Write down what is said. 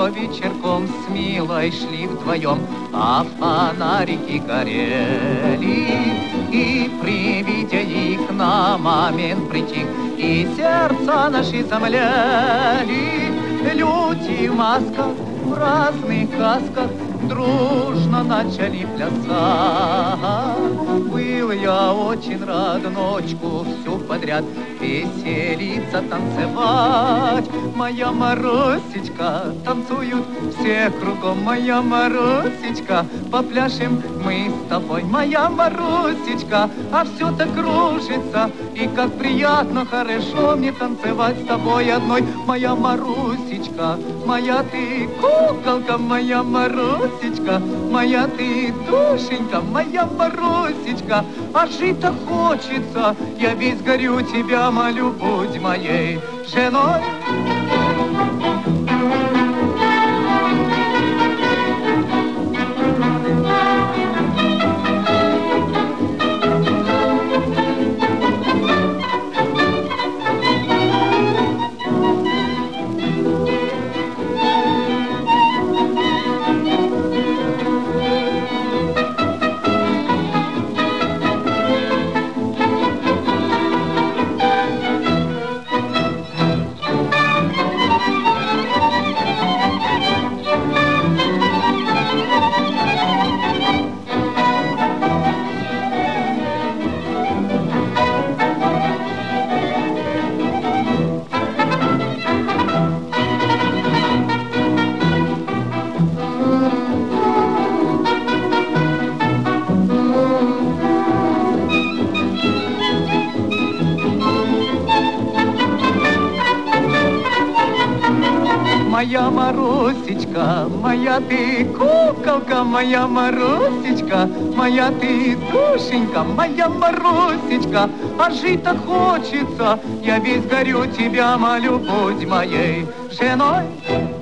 еще вечерком с милой шли вдвоем, а фонарики горели, и при виде их на момент притих, и сердца наши замляли. Люди в масках, в разных касках дружно начали плясать. Был я очень рад ночку всю подряд веселиться, танцевать. Моя Марусечка, танцуют все кругом. Моя Марусечка, попляшем мы с тобой. Моя Марусечка, а все так кружится, и как приятно, хорошо мне танцевать с тобой одной. Моя Марусечка, моя ты куколка, моя Марусечка, моя ты душенька, моя Марусечка, а жить-то хочется, я весь горю, тебя молю, будь моей женой. Моя Марусечка, моя ты куколка, моя Марусечка, моя ты душенька, моя Марусечка, а жить так хочется, я весь горю, тебя молю, будь моей женой.